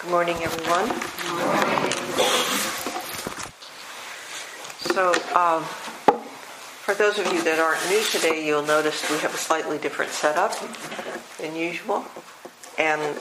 Good morning, everyone. So, for those of you that aren't new today, you'll notice we have a slightly different setup than usual. And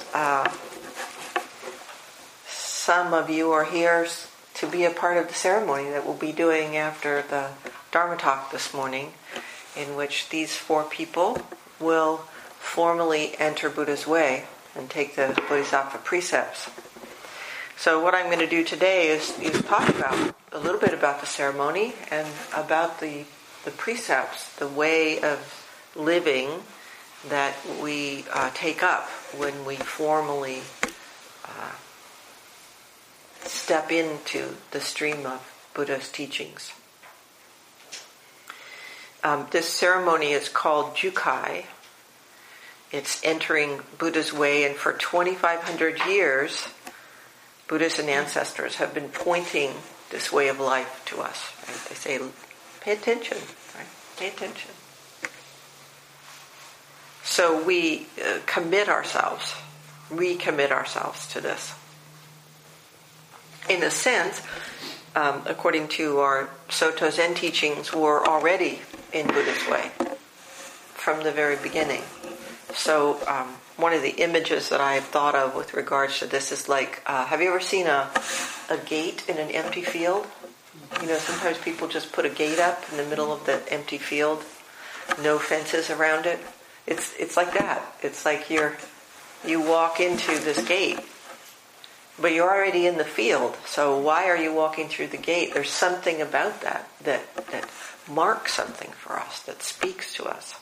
some of you are here to be a part of the ceremony that we'll be doing after the Dharma talk this morning, in which these four people will formally enter Buddha's way and take the Bodhisattva precepts. So what I'm going to do today is talk about a little bit about the ceremony and about the precepts, the way of living that we take up when we formally step into the stream of Buddha's teachings. This ceremony is called Jukai. It's entering Buddha's way, and for 2,500 years, Buddhists and ancestors have been pointing this way of life to us. Right? They say, pay attention, right? Pay attention. So we recommit ourselves to this. In a sense, according to our Soto Zen teachings, we're already in Buddha's way from the very beginning. So one of the images that I have thought of with regards to this is like, have you ever seen a gate in an empty field? You know, sometimes people just put a gate up in the middle of the empty field, no fences around it. It's like that. It's like you walk into this gate, but you're already in the field. So why are you walking through the gate? There's something about that marks something for us, that speaks to us.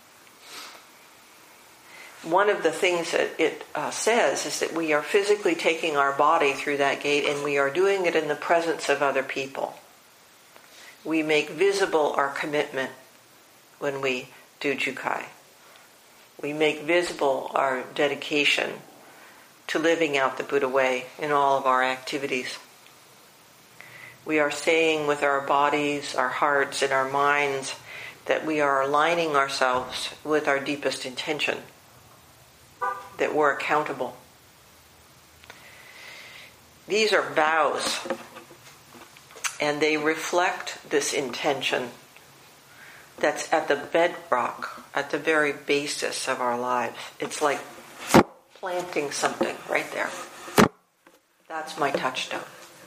One of the things that it says is that we are physically taking our body through that gate, and we are doing it in the presence of other people. We make visible our commitment when we do Jukai. We make visible our dedication to living out the Buddha way in all of our activities. We are saying with our bodies, our hearts, and our minds that we are aligning ourselves with our deepest intention, that we're accountable. These are vows, and they reflect this intention that's at the bedrock, at the very basis of our lives. It's like planting something right there. That's my touchstone.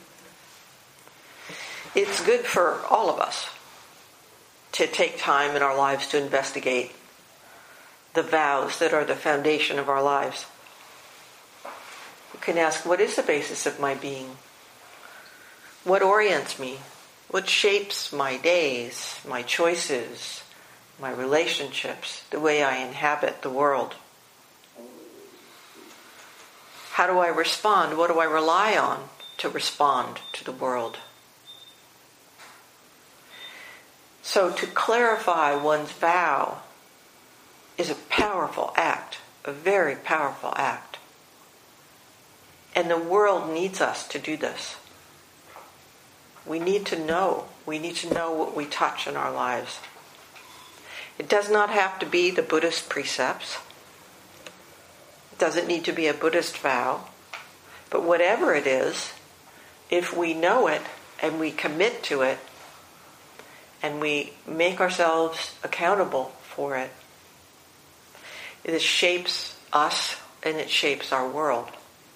It's good for all of us to take time in our lives to investigate the vows that are the foundation of our lives. You can ask, what is the basis of my being? What orients me? What shapes my days, my choices, my relationships, the way I inhabit the world? How do I respond? What do I rely on to respond to the world? So to clarify one's vow is a powerful act, a very powerful act. And the world needs us to do this. We need to know what we touch in our lives. It does not have to be the Buddhist precepts. It doesn't need to be a Buddhist vow. But whatever it is, if we know it and we commit to it and we make ourselves accountable for it, it shapes us and it shapes our world.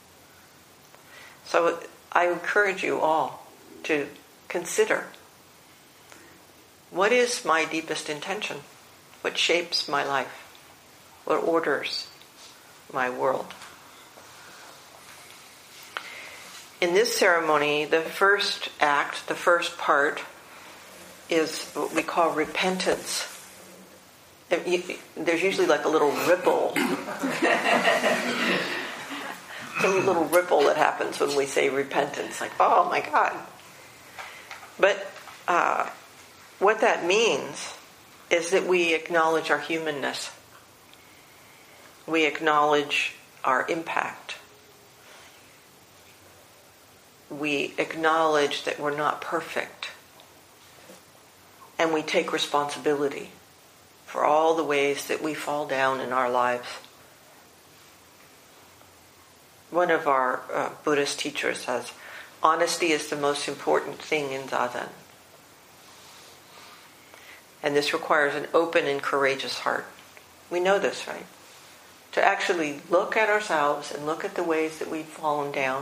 So I encourage you all to consider, what is my deepest intention? What shapes my life? What orders my world? In this ceremony, the first act, the first part, is what we call repentance. There's usually like a little ripple. A little ripple that happens when we say repentance. Like, oh my God. But what that means is that we acknowledge our humanness. We acknowledge our impact. We acknowledge that we're not perfect. And we take responsibility for all the ways that we fall down in our lives. one of our Buddhist teachers says, honesty is the most important thing in Zazen. And this requires an open and courageous heart. We know this, right? To actually look at ourselves and look at the ways that we've fallen down,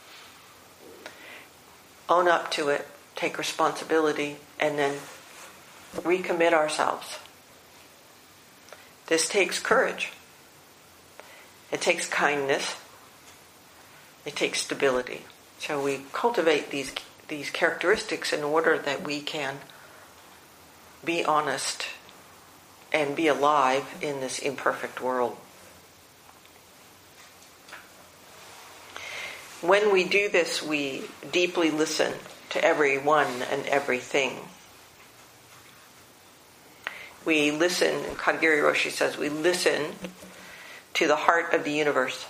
own up to it, take responsibility, and then recommit ourselves. This takes courage. It takes kindness. It takes stability. So we cultivate these characteristics in order that we can be honest and be alive in this imperfect world. When we do this, we deeply listen to everyone and everything. We listen, Kadgiri Roshi says, we listen to the heart of the universe.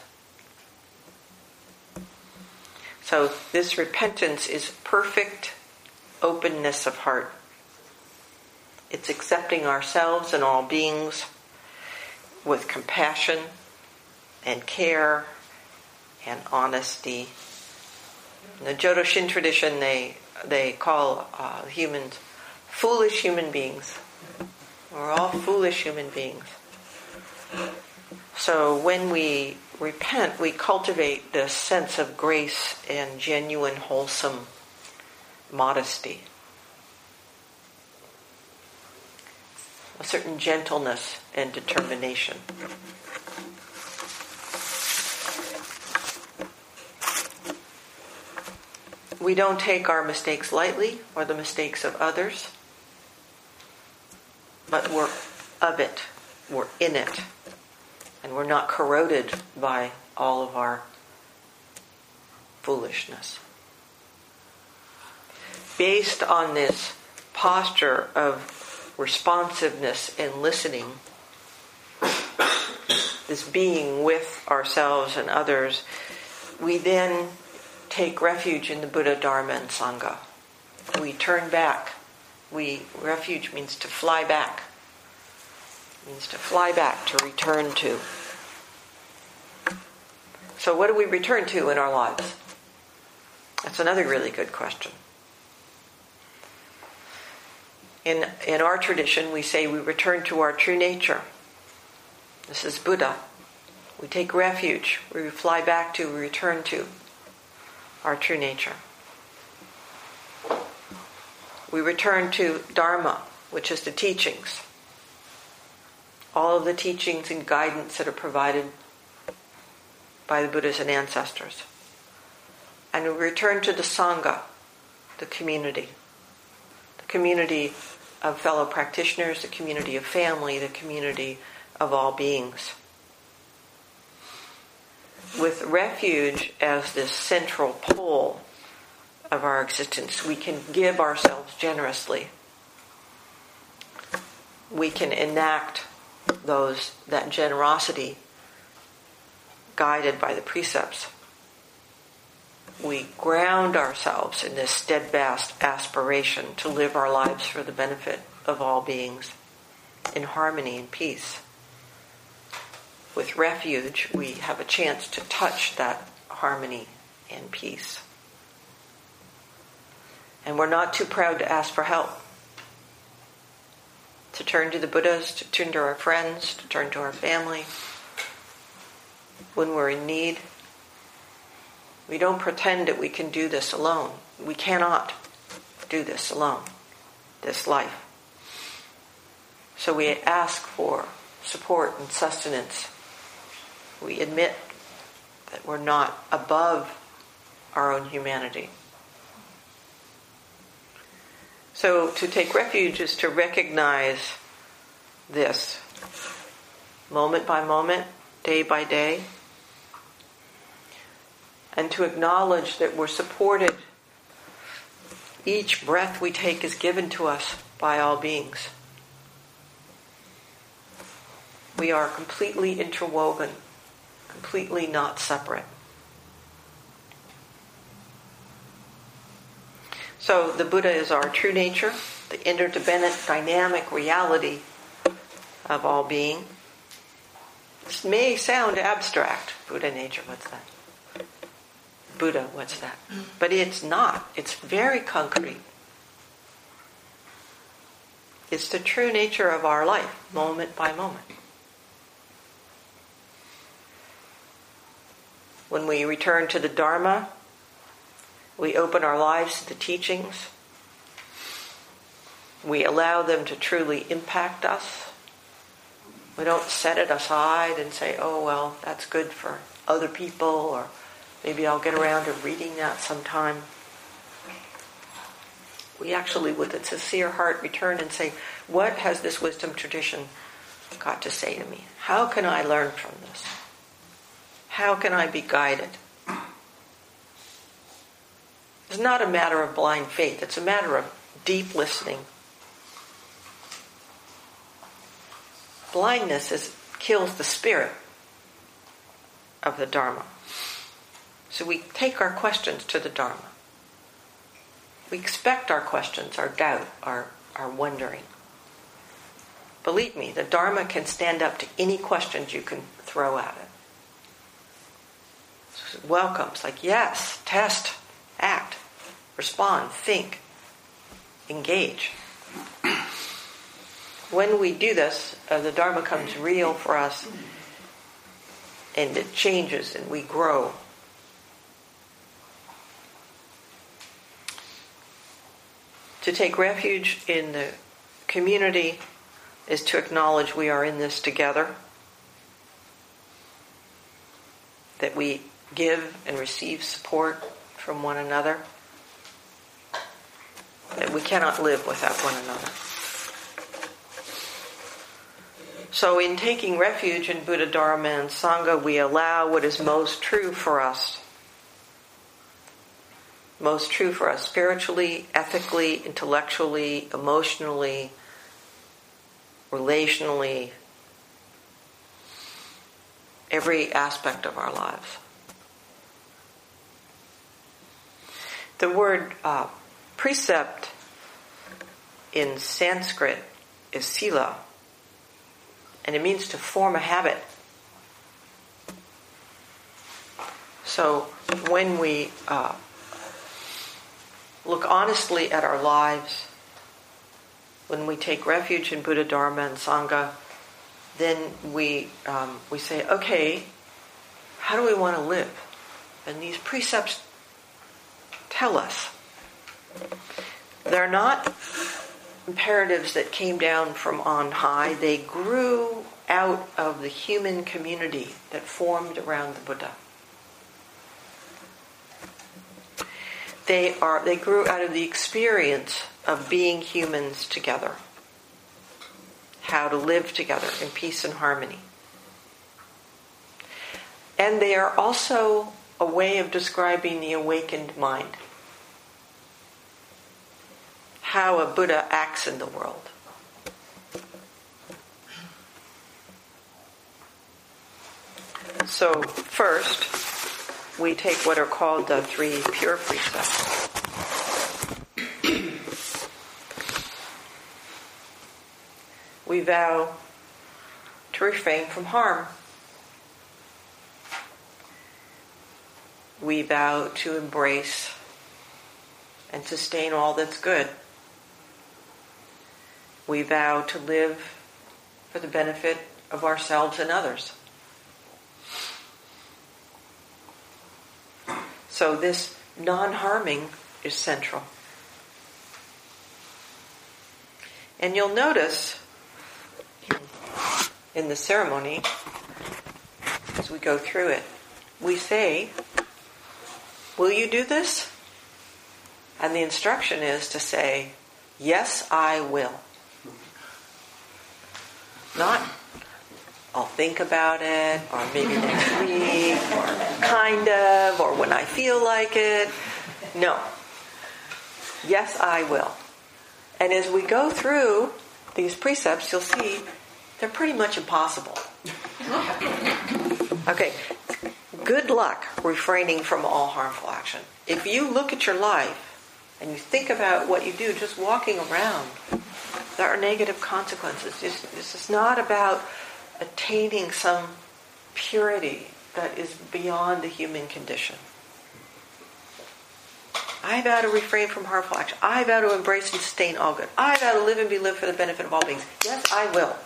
So this repentance is perfect openness of heart. It's accepting ourselves and all beings with compassion and care and honesty. In the Jodo Shin tradition, they call humans foolish human beings. We're all foolish human beings. So when we repent, we cultivate this sense of grace and genuine, wholesome modesty. A certain gentleness and determination. We don't take our mistakes lightly or the mistakes of others, but we're of it, we're in it, and we're not corroded by all of our foolishness. Based on this posture of responsiveness and listening, this being with ourselves and others, we then take refuge in the Buddha, Dharma, and Sangha. We turn back. Refuge means to fly back. It means to fly back, to return to. So what do we return to in our lives? That's another really good question. In our tradition, we say we return to our true nature. This is Buddha. We take refuge. We fly back to, we return to our true nature. We return to Dharma, which is the teachings. All of the teachings and guidance that are provided by the Buddhas and ancestors. And we return to the Sangha, the community of fellow practitioners, the community of family, the community of all beings. With refuge as this central pole of our existence, we can give ourselves generously. We can enact that generosity guided by the precepts. We ground ourselves in this steadfast aspiration to live our lives for the benefit of all beings in harmony and peace. With refuge, we have a chance to touch that harmony and peace. And we're not too proud to ask for help. To turn to the Buddhas, to turn to our friends, to turn to our family. When we're in need, we don't pretend that we can do this alone. We cannot do this alone, this life. So we ask for support and sustenance. We admit that we're not above our own humanity. So to take refuge is to recognize this moment by moment, day by day, and to acknowledge that we're supported. Each breath we take is given to us by all beings. We are completely interwoven, completely not separate. So the Buddha is our true nature, the interdependent, dynamic reality of all being. This may sound abstract, Buddha nature, what's that? Buddha, what's that? But it's not. It's very concrete. It's the true nature of our life, moment by moment. When we return to the Dharma, we open our lives to the teachings. We allow them to truly impact us. We don't set it aside and say, oh, well, that's good for other people, or maybe I'll get around to reading that sometime. We actually, with a sincere heart, return and say, what has this wisdom tradition got to say to me? How can I learn from this? How can I be guided? It's not a matter of blind faith. It's a matter of deep listening. Blindness kills the spirit of the Dharma. So we take our questions to the Dharma. We expect our questions, our doubt, our wondering. Believe me, the Dharma can stand up to any questions you can throw at it. So it welcomes, like, yes, test, act, respond, think, engage. When we do this, the Dharma comes real for us, and it changes and we grow. To take refuge in the community is to acknowledge we are in this together, that we give and receive support from one another, that we cannot live without one another. So in taking refuge in Buddha, Dharma, and Sangha, we allow what is most true for us. Most true for us spiritually, ethically, intellectually, emotionally, relationally, every aspect of our lives. The word precept in Sanskrit is sila, and it means to form a habit. So when we look honestly at our lives, when we take refuge in Buddha, Dharma, and Sangha, then we say, okay, how do we want to live? And these precepts tell us. They're not imperatives that came down from on high. They grew out of the human community that formed around the Buddha. They grew out of the experience of being humans together. How to live together in peace and harmony. And they are also a way of describing the awakened mind. How a Buddha acts in the world. So first, we take what are called the 3 pure precepts. We vow to refrain from harm. We vow to embrace and sustain all that's good. We vow to live for the benefit of ourselves and others. So this non-harming is central. And you'll notice in the ceremony, as we go through it, we say, will you do this? And the instruction is to say, yes, I will. Not, I'll think about it, or maybe next week, or kind of, or when I feel like it. No. Yes, I will. And as we go through these precepts, you'll see they're pretty much impossible. Okay, good luck refraining from all harmful action. If you look at your life and you think about what you do just walking around, there are negative consequences. This is not about attaining some purity that is beyond the human condition. I vow to refrain from harmful action. I vow to embrace and sustain all good. I vow to live and be lived for the benefit of all beings. Yes, I will.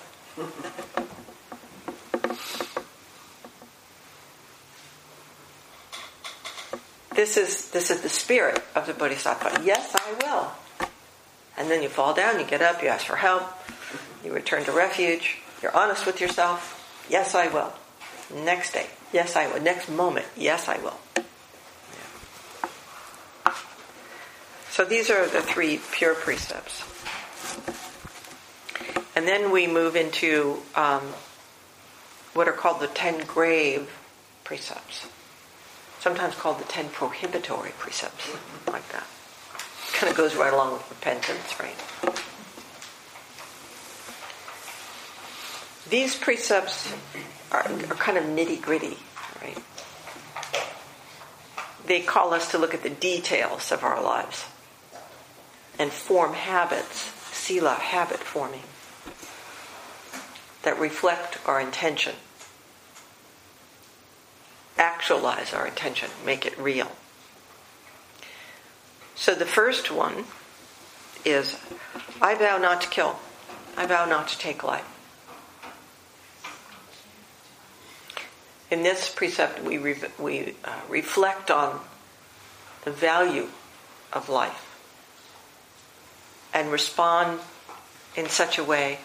This is the spirit of the Bodhisattva. Yes, I will. And then you fall down, you get up, you ask for help, you return to refuge, you're honest with yourself. Yes, I will. Next day, yes, I will. Next moment, yes, I will. So these are the 3 pure precepts. And then we move into what are called the 10 grave precepts. Sometimes called the 10 prohibitory precepts, like that. Kind of goes right along with repentance, right? These precepts are kind of nitty-gritty, right? They call us to look at the details of our lives and form habits, sila, habit forming, that reflect our intention. Actualize our intention, make it real. So the first one is, I vow not to kill. I vow not to take life. In this precept, we reflect on the value of life and respond in such a way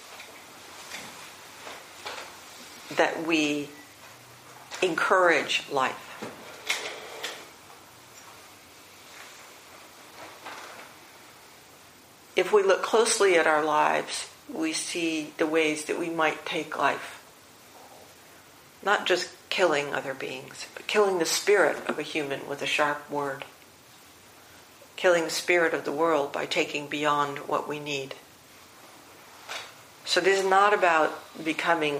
that we encourage life. If we look closely at our lives, we see the ways that we might take life. Not just killing other beings, but killing the spirit of a human with a sharp word. Killing the spirit of the world by taking beyond what we need. So this is not about becoming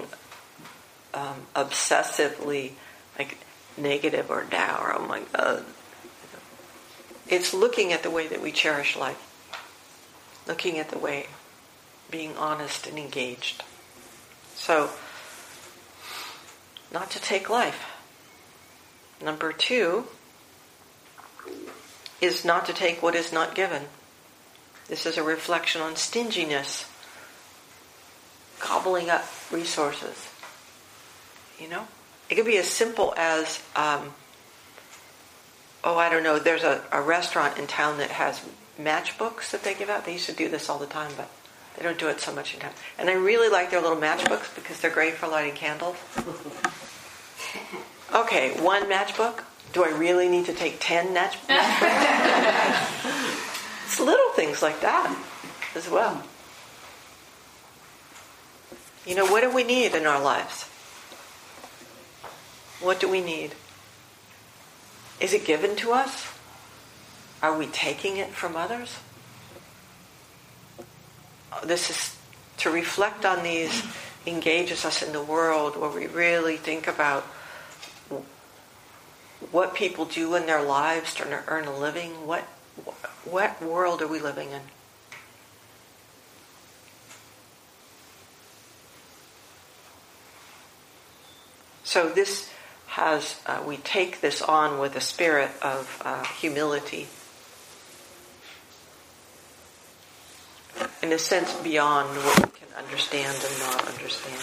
obsessively like negative or dour. Oh my God. It's looking at the way that we cherish life. Looking at the way, being honest and engaged. So, not to take life. Number 2 is not to take what is not given. This is a reflection on stinginess. Gobbling up resources. You know? It could be as simple as, I don't know, there's a restaurant in town that has matchbooks that they give out. They used to do this all the time, but they don't do it so much in town. And I really like their little matchbooks because they're great for lighting candles. Okay, 1 matchbook. Do I really need to take 10 matchbooks? It's little things like that as well. You know, what do we need in our lives? What do we need? Is it given to us? Are we taking it from others? This is to reflect on these, engages us in the world where we really think about what people do in their lives to earn a living. What world are we living in? So this has, we take this on with a spirit of humility. In a sense, beyond what we can understand and not understand.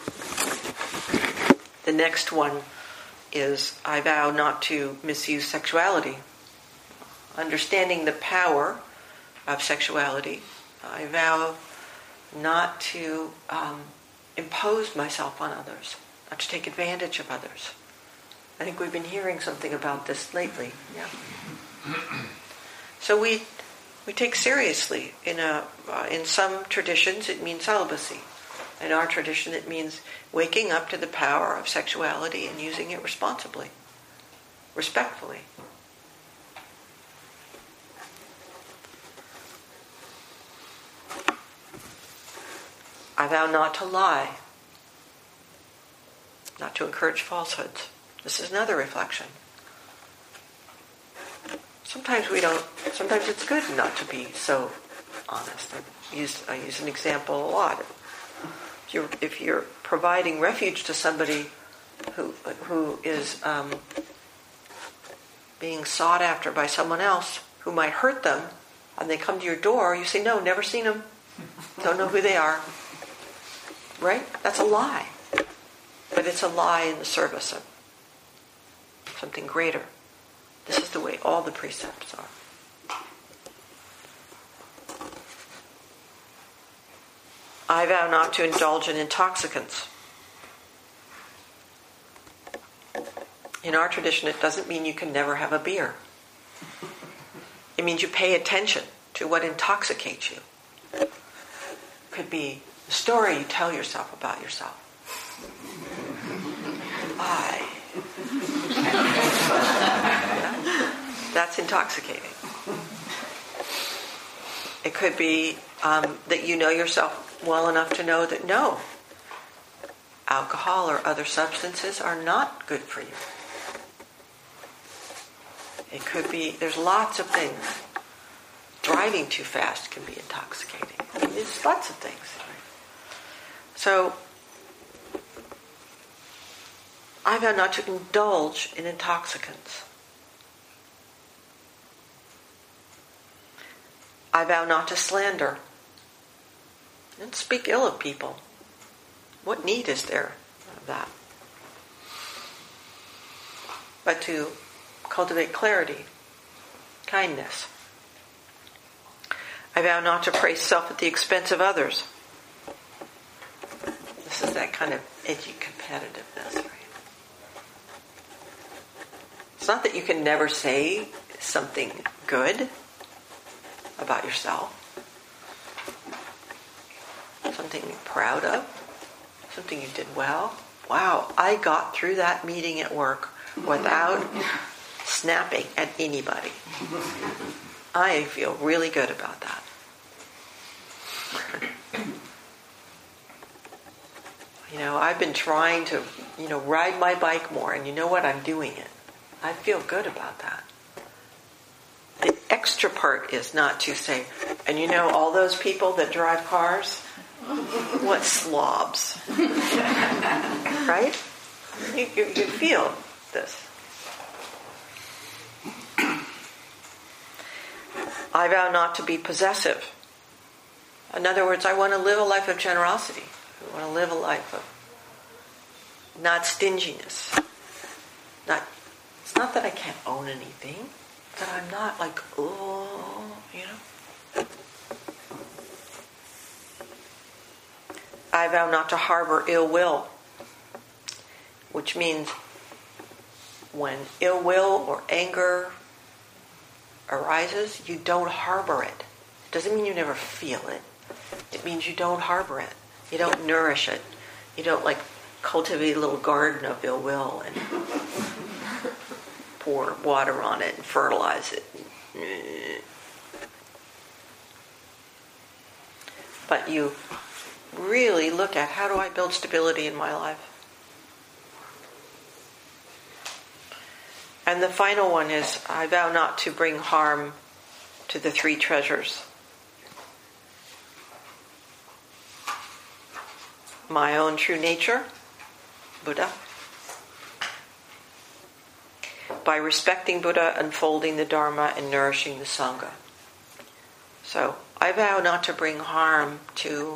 The next one is, I vow not to misuse sexuality. Understanding the power of sexuality, I vow not to impose myself on others, not to take advantage of others. I think we've been hearing something about this lately. Yeah. So we take seriously. In some traditions, it means celibacy. In our tradition, it means waking up to the power of sexuality and using it responsibly, respectfully. I vow not to lie, not to encourage falsehoods. This is another reflection. Sometimes it's good not to be so honest. I use an example a lot. If you're providing refuge to somebody who is being sought after by someone else who might hurt them, and they come to your door, you say, no, never seen them. Don't know who they are. Right? That's a lie. But it's a lie in the service of something greater. This is the way all the precepts are. I vow not to indulge in intoxicants. In our tradition, it doesn't mean you can never have a beer. It means you pay attention to what intoxicates you. It could be the story you tell yourself about yourself. That's intoxicating. It could be that you know yourself well enough to know that no, alcohol or other substances are not good for you. It could be, there's lots of things. Driving too fast can be intoxicating. I mean, there's lots of things. So, I vow not to indulge in intoxicants. I vow not to slander and speak ill of people. What need is there of that? But to cultivate clarity, kindness. I vow not to praise self at the expense of others. This is that kind of edgy competitiveness, right? It's not that you can never say something good about yourself, something you're proud of, something you did well. Wow, I got through that meeting at work without snapping at anybody. I feel really good about that. I've been trying to, ride my bike more, and you know what? I'm doing it. I feel good about that. The extra part is not to say, and all those people that drive cars, what slobs. Right? You feel this. I vow not to be possessive. In other words, I want to live a life of generosity. I want to live a life of not stinginess. It's not that I can't own anything, that I'm not like, I vow not to harbor ill will, which means when ill will or anger arises, you don't harbor it. It doesn't mean you never feel it. It means you don't harbor it. You don't nourish it. You don't cultivate a little garden of ill will and pour water on it and fertilize it. But you really look at, how do I build stability in my life? And the final one is, I vow not to bring harm to the three treasures. My own true nature, Buddha. By respecting Buddha, unfolding the Dharma, and nourishing the Sangha. So, I vow not to bring harm to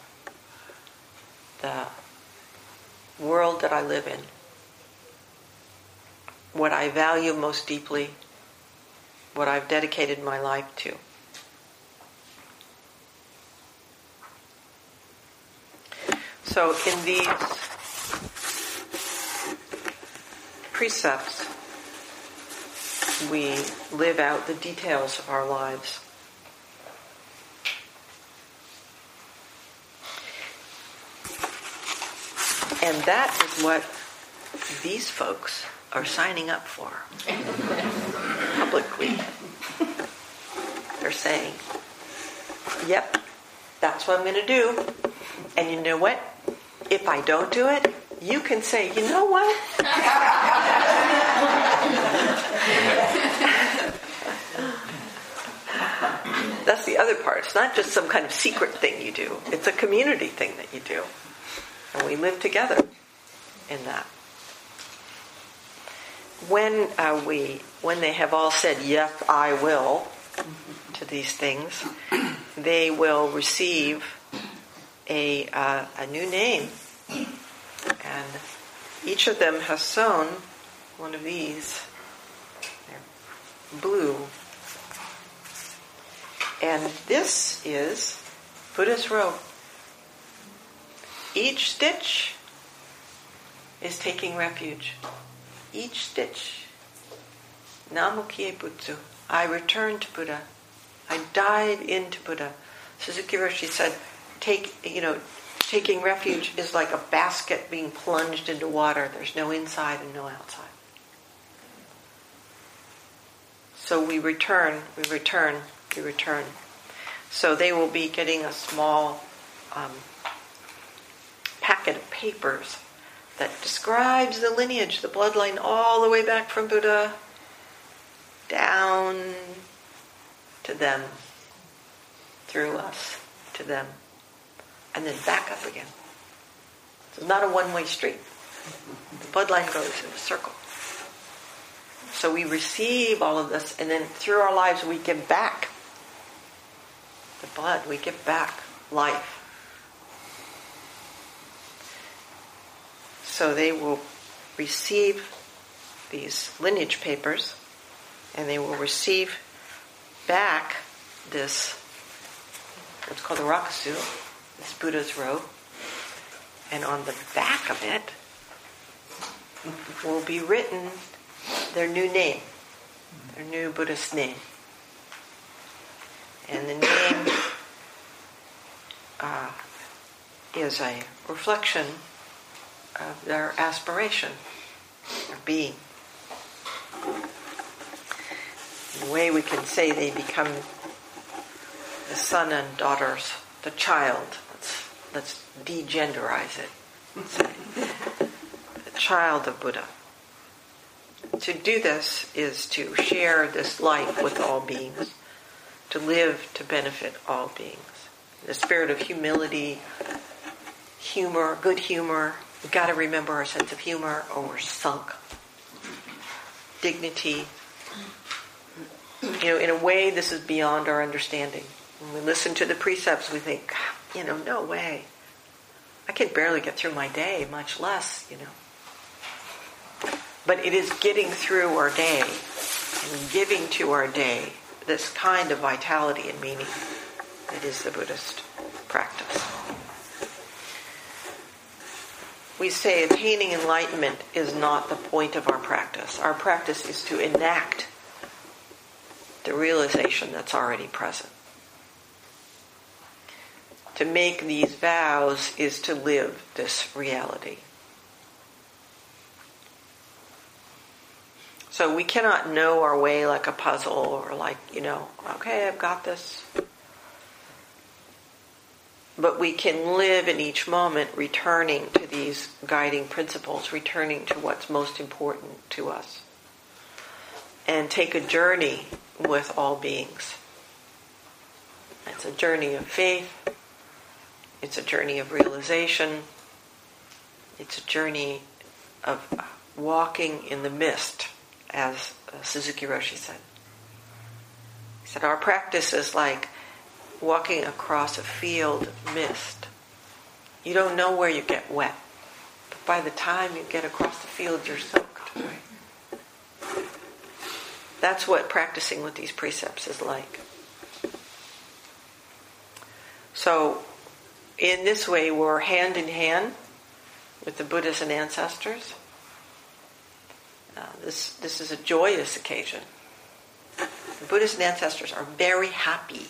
the world that I live in. What I value most deeply, what I've dedicated my life to. So in these precepts, we live out the details of our lives. And that is what these folks are signing up for publicly. They're saying, yep, that's what I'm going to do. And you know what? If I don't do it, you can say, you know what? That's the other part. It's not just some kind of secret thing you do. It's a community thing that you do. And we live together in that. when they have all said, "Yep, I will," to these things, they will receive a new name. And each of them has sewn one of these. They're blue. And this is Buddha's robe. Each stitch is taking refuge. Each stitch. Namu Kie Butsu. I returned to Buddha. I dive into Buddha. Suzuki Roshi said, taking refuge is like a basket being plunged into water. There's no inside and no outside. So we return. So they will be getting a small packet of papers that describes the lineage, the bloodline, all the way back from Buddha down to them, through us, to them, and then back up again. So it's not a one-way street. The bloodline goes in a circle. So we receive all of this, and then through our lives we give back the blood, we give back life. So they will receive these lineage papers, and they will receive back this, what's called the Rakusu, this Buddha's robe, and on the back of it will be written their new name, their new Buddhist name. And the name is a reflection of their aspiration, their being. In a way we can say they become the son and daughters, the child. Let's de-genderize it. Say, the child of Buddha. To do this is to share this life with all beings, to live to benefit all beings. The spirit of humility, humor, good humor. We've got to remember our sense of humor or we're sunk. Dignity. In a way this is beyond our understanding. When we listen to the precepts we think, no way. I can barely get through my day, much less, But it is getting through our day and giving to our day this kind of vitality and meaning that is the Buddhist practice. We say attaining enlightenment is not the point of our practice. Our practice is to enact the realization that's already present. To make these vows is to live this reality. So we cannot know our way like a puzzle or okay, I've got this. But we can live in each moment returning to these guiding principles, returning to what's most important to us. And take a journey with all beings. It's a journey of faith. It's a journey of realization. It's a journey of walking in the mist, as Suzuki Roshi said. He said, our practice is like walking across a field of mist. You don't know where you get wet, but by the time you get across the field, you're soaked. Right? That's what practicing with these precepts is like. So, in this way, we're hand in hand with the Buddhas and ancestors. This is a joyous occasion. The Buddhas and ancestors are very happy,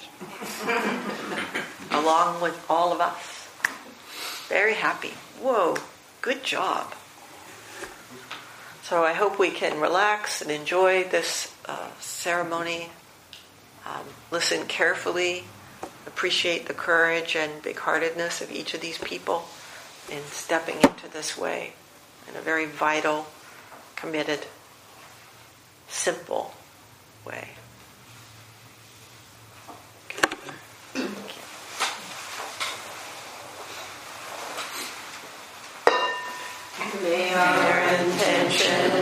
along with all of us. Very happy. Whoa, good job. So I hope we can relax and enjoy this ceremony. Listen carefully. Appreciate the courage and big-heartedness of each of these people in stepping into this way in a very vital, committed, simple way. May our intention